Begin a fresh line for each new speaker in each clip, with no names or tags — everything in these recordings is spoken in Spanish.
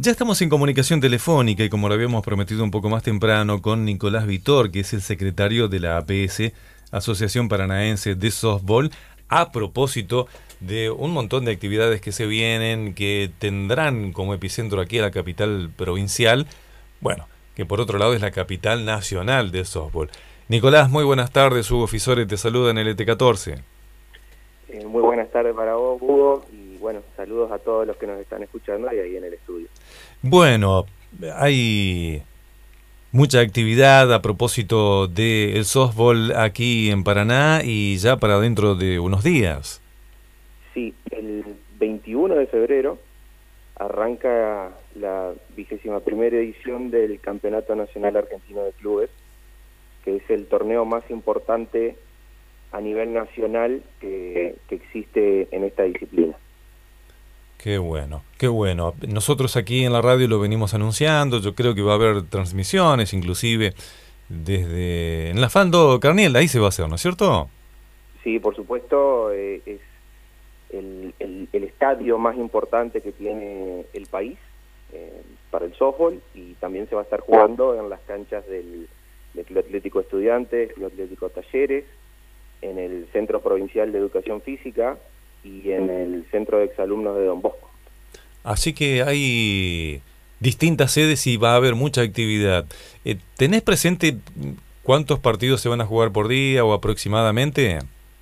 Ya estamos en comunicación telefónica y como lo habíamos prometido un poco más temprano con Nicolás Vitor, que es el secretario de la APS, Asociación Paranaense de Softball, a propósito de un montón de actividades que se vienen, que tendrán como epicentro aquí a la capital provincial, bueno, que por otro lado es la capital nacional de softball. Nicolás, muy buenas tardes, Hugo Fisore te saluda en el ET14.
Muy buenas tardes para vos, Hugo, y bueno, saludos a todos los que nos están escuchando y ahí en el estudio.
Bueno, hay mucha actividad a propósito del softball aquí en Paraná y ya para dentro de unos días.
Sí, el 21 de febrero arranca la 21ª edición del Campeonato Nacional Argentino de Clubes, que es el torneo más importante a nivel nacional que existe en esta disciplina.
Qué bueno, qué bueno. Nosotros aquí en la radio lo venimos anunciando, yo creo que va a haber transmisiones, inclusive desde en la Faldo Carniel, ahí se va a hacer, ¿no es cierto?
Sí, por supuesto, es el estadio más importante que tiene el país para el softball, y también se va a estar jugando en las canchas del Club Atlético Estudiantes, Club Atlético Talleres, en el Centro Provincial de Educación Física y en el Centro de Exalumnos de Don Bosco.
Así que hay distintas sedes y va a haber mucha actividad. ¿Tenés presente cuántos partidos se van a jugar por día o aproximadamente?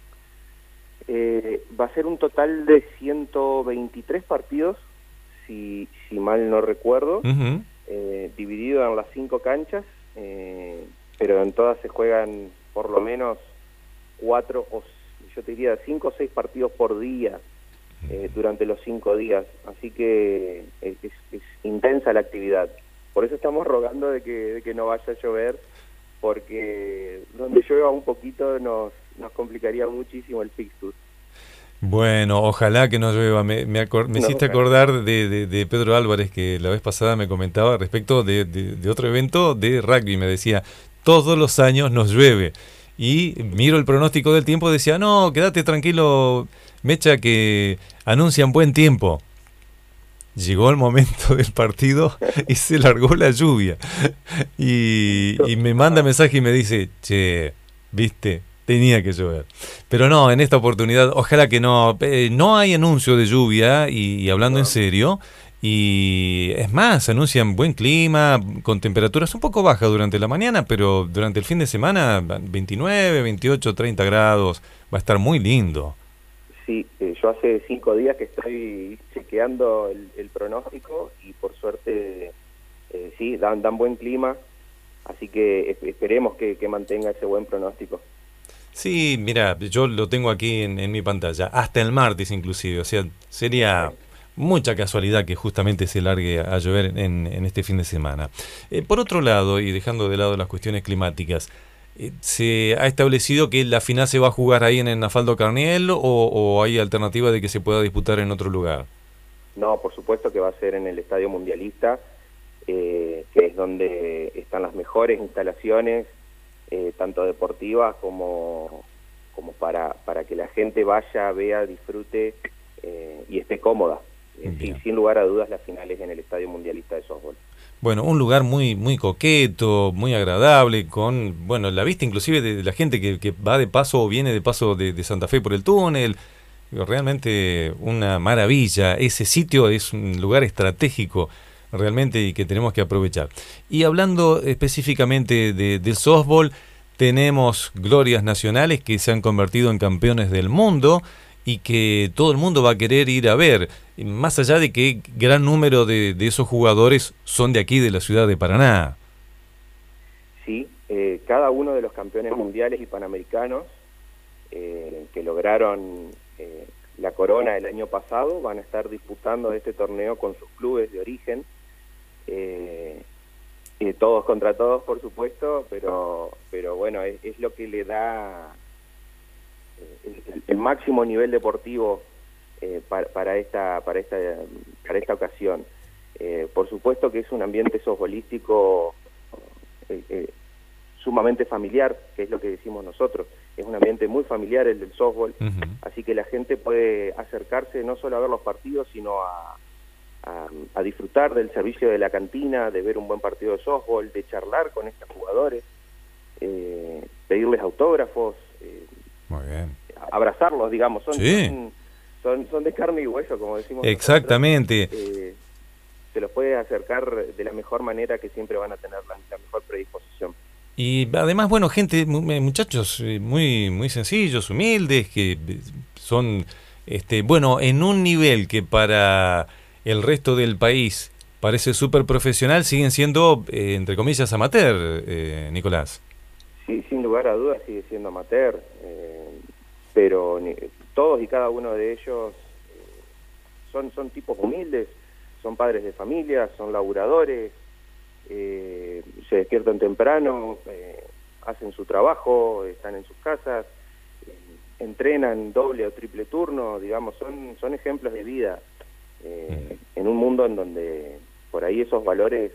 Va a ser un total de 123 partidos, si mal no recuerdo, dividido en las 5 canchas, pero en todas se juegan por lo menos 4 o yo te diría 5 o 6 partidos por día durante los 5 días, así que es intensa la actividad. Por eso estamos rogando de que no vaya a llover, porque donde llueva un poquito nos complicaría muchísimo el fixture.
Bueno, ojalá que no llueva. Me hiciste acordar de Pedro Álvarez, que la vez pasada me comentaba respecto de otro evento de rugby. Me decía, todos los años nos llueve. Y miro el pronóstico del tiempo y decía, no, quédate tranquilo, Mecha, que anuncian buen tiempo. Llegó el momento del partido y se largó la lluvia. Y me manda mensaje y me dice, che, viste, tenía que llover. Pero no, en esta oportunidad, ojalá que no. No hay anuncio de lluvia y hablando en serio. Y es más, anuncian buen clima, con temperaturas un poco bajas durante la mañana, pero durante el fin de semana 29, 28, 30 grados, va a estar muy lindo.
Sí, yo hace 5 días que estoy chequeando el pronóstico y por suerte sí, dan buen clima, así que esperemos que mantenga ese buen pronóstico.
Sí, mira, yo lo tengo aquí en mi pantalla, hasta el martes inclusive, o sea, sería mucha casualidad que justamente se largue a llover en este fin de semana. Por otro lado, y dejando de lado las cuestiones climáticas, ¿se ha establecido que la final se va a jugar ahí en el Nafaldo Carniel o hay alternativa de que se pueda disputar en otro lugar?
No, por supuesto que va a ser en el Estadio Mundialista, que es donde están las mejores instalaciones, tanto deportivas como para que la gente vaya, vea, disfrute y esté cómoda. Sin lugar a dudas, las finales en el Estadio Mundialista de Softball.
Bueno, un lugar muy muy coqueto, muy agradable, con bueno la vista inclusive de la gente que va de paso o viene de paso de Santa Fe por el túnel. Realmente una maravilla. Ese sitio es un lugar estratégico realmente y que tenemos que aprovechar. Y hablando específicamente del softball, tenemos glorias nacionales que se han convertido en campeones del mundo y que todo el mundo va a querer ir a ver, más allá de que gran número de esos jugadores son de aquí, de la ciudad de Paraná.
Sí, cada uno de los campeones mundiales y panamericanos que lograron la corona el año pasado van a estar disputando este torneo con sus clubes de origen, todos contra todos, por supuesto, pero bueno, es lo que le da el máximo nivel deportivo para esta ocasión. Por supuesto que es un ambiente softbolístico sumamente familiar, que es lo que decimos nosotros. Es un ambiente muy familiar el del softball, así que la gente puede acercarse no solo a ver los partidos, sino a disfrutar del servicio de la cantina, de ver un buen partido de softball, de charlar con estos jugadores, pedirles autógrafos,
muy bien,
abrazarlos, digamos,
sí.
son de carne y hueso, como decimos.
Exactamente.
Se los puede acercar de la mejor manera, que siempre van a tener la mejor predisposición.
Y además, bueno, gente, muchachos muy muy sencillos, humildes, que son, bueno, en un nivel que para el resto del país parece súper profesional, siguen siendo, entre comillas, amateur, Nicolás.
Sí, sin lugar a dudas sigue siendo amateur, pero todos y cada uno de ellos son tipos humildes, son padres de familia, son laburadores, se despiertan temprano, hacen su trabajo, están en sus casas, entrenan doble o triple turno, digamos, son ejemplos de vida, en un mundo en donde por ahí esos valores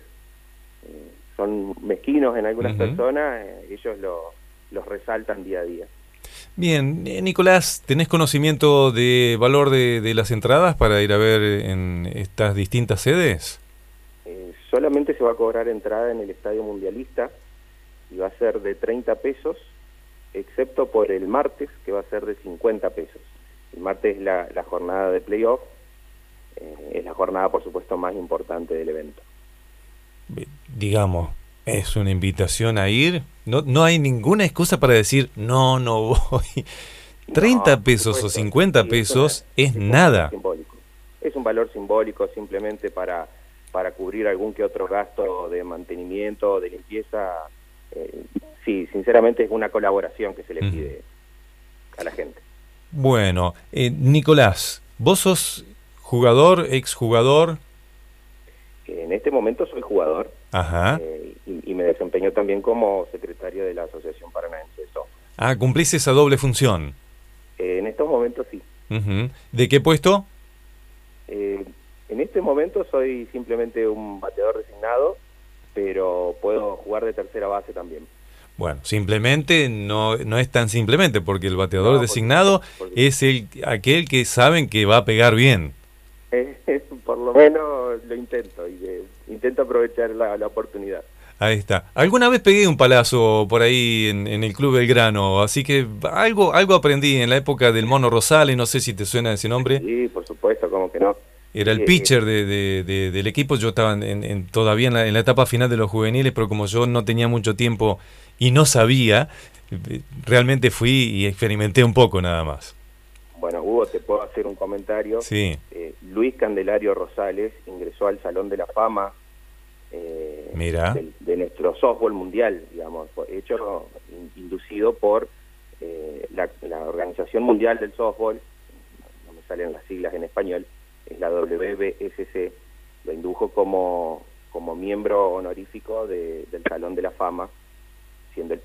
son mezquinos en algunas personas, ellos los resaltan día a día.
Bien, Nicolás, ¿tenés conocimiento de valor de las entradas para ir a ver en estas distintas sedes?
Solamente se va a cobrar entrada en el Estadio Mundialista y va a ser de 30 pesos, excepto por el martes, que va a ser de 50 pesos. El martes es la jornada de playoff, es la jornada, por supuesto, más importante del evento.
Digamos, es una invitación a ir. No hay ninguna excusa para decir, no voy. 30 pesos o 50 pesos es nada.
Simbólico. Es un valor simbólico simplemente para cubrir algún que otro gasto de mantenimiento, de limpieza. Sí, sinceramente es una colaboración que se le pide a la gente.
Bueno, Nicolás, ¿vos sos jugador, exjugador?
En este momento soy jugador.
Ajá.
Y me desempeño también como secretario de la Asociación Paranaense de Softball.
Ah, ¿cumplís esa doble función?
En estos momentos sí.
¿De qué puesto?
En este momento soy simplemente un bateador designado, pero puedo jugar de tercera base también.
Bueno, simplemente no es tan simplemente, porque el bateador designado es aquel que saben que va a pegar bien.
Por lo menos lo intento, intento aprovechar la oportunidad.
Ahí está. Alguna vez pegué un palazo por ahí en el Club Belgrano, así que algo aprendí en la época del Mono Rosales, no sé si te suena ese nombre.
Sí, por supuesto, ¿cómo que no?
Era el pitcher del equipo. Yo estaba todavía en la etapa final de los juveniles, pero como yo no tenía mucho tiempo y no sabía, realmente fui y experimenté un poco nada más.
Bueno, Hugo, te puedo hacer un comentario.
Sí.
Luis Candelario Rosales ingresó al Salón de la Fama de nuestro softball mundial, digamos, hecho inducido por la Organización Mundial del Softball, no me salen las siglas en español, es la WBSC, lo indujo como miembro honorífico del Salón de la Fama, siendo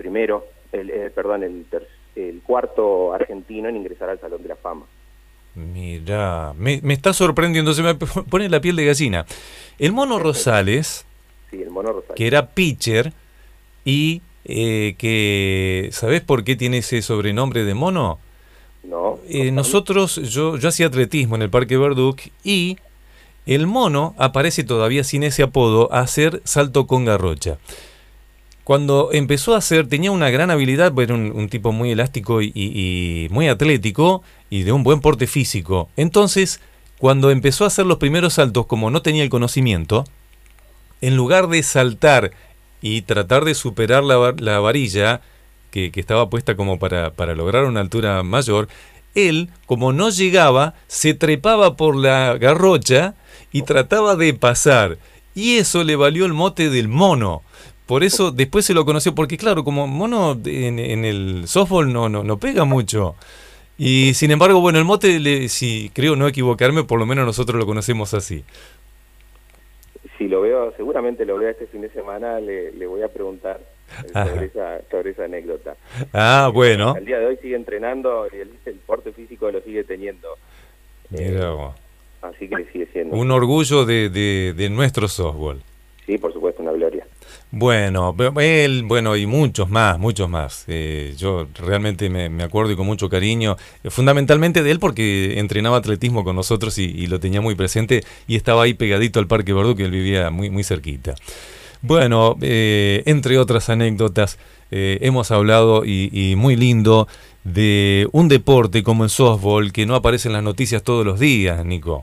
el cuarto argentino en ingresar al Salón de la Fama.
Mirá, me está sorprendiendo, se me pone la piel de gallina. El Mono Rosales,
sí, el Mono Rosales,
que era pitcher y que, ¿sabés por qué tiene ese sobrenombre de mono?
No.
Nosotros, yo hacía atletismo en el Parque Verduc y el mono aparece todavía sin ese apodo a hacer salto con garrocha. Cuando empezó a hacer, tenía una gran habilidad, era un tipo muy elástico y muy atlético y de un buen porte físico. Entonces, cuando empezó a hacer los primeros saltos, como no tenía el conocimiento, en lugar de saltar y tratar de superar la varilla que estaba puesta como para lograr una altura mayor, él, como no llegaba, se trepaba por la garrocha y trataba de pasar. Y eso le valió el mote del mono. Por eso después se lo conoció, porque claro, como mono en el softball no pega mucho. Y sin embargo, bueno, el mote, si creo no equivocarme, por lo menos nosotros lo conocemos así.
Si lo veo, seguramente lo veo este fin de semana, le voy a preguntar sobre esa anécdota.
Ah, bueno.
Al día de hoy sigue entrenando y el porte físico lo sigue teniendo.
Mira vos.
Así que sigue siendo.
Un orgullo de nuestro softball.
sí, por supuesto, una gloria.
Bueno, él, bueno, y muchos más, muchos más. Yo realmente me acuerdo y con mucho cariño, fundamentalmente de él porque entrenaba atletismo con nosotros y lo tenía muy presente y estaba ahí pegadito al Parque Verdú, que él vivía muy, muy cerquita. Bueno, entre otras anécdotas, hemos hablado y muy lindo de un deporte como el softball que no aparece en las noticias todos los días, Nico.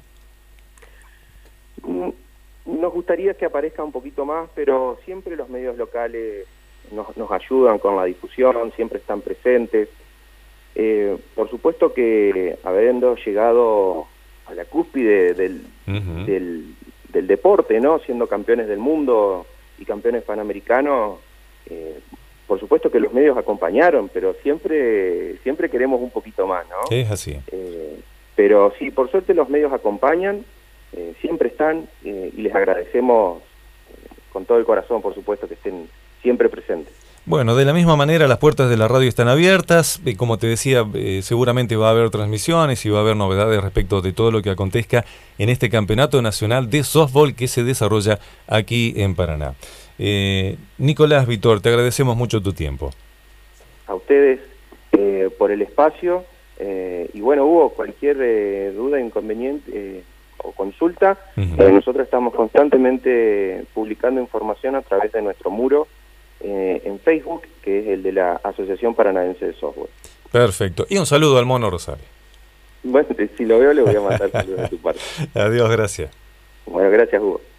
Nos gustaría que aparezca un poquito más, pero siempre los medios locales nos ayudan con la difusión, siempre están presentes. Por supuesto que habiendo llegado a la cúspide del deporte, ¿no? Siendo campeones del mundo y campeones panamericanos, por supuesto que los medios acompañaron, pero siempre queremos un poquito más, ¿no?
Es así.
Pero sí, por suerte los medios acompañan, siempre están, y les agradecemos con todo el corazón, por supuesto, que estén siempre presentes.
Bueno, de la misma manera las puertas de la radio están abiertas, como te decía, seguramente va a haber transmisiones y va a haber novedades respecto de todo lo que acontezca en este Campeonato Nacional de Softball que se desarrolla aquí en Paraná. Nicolás, Víctor, te agradecemos mucho tu tiempo.
A ustedes por el espacio, y bueno, Hugo, cualquier duda, inconveniente o consulta, nosotros estamos constantemente publicando información a través de nuestro muro en Facebook, que es el de la Asociación Paranaense de Softball.
Perfecto. Y un saludo al Mono Rosario.
Bueno, si lo veo le voy a mandar saludos de tu parte.
Adiós, gracias.
Bueno, gracias, Hugo.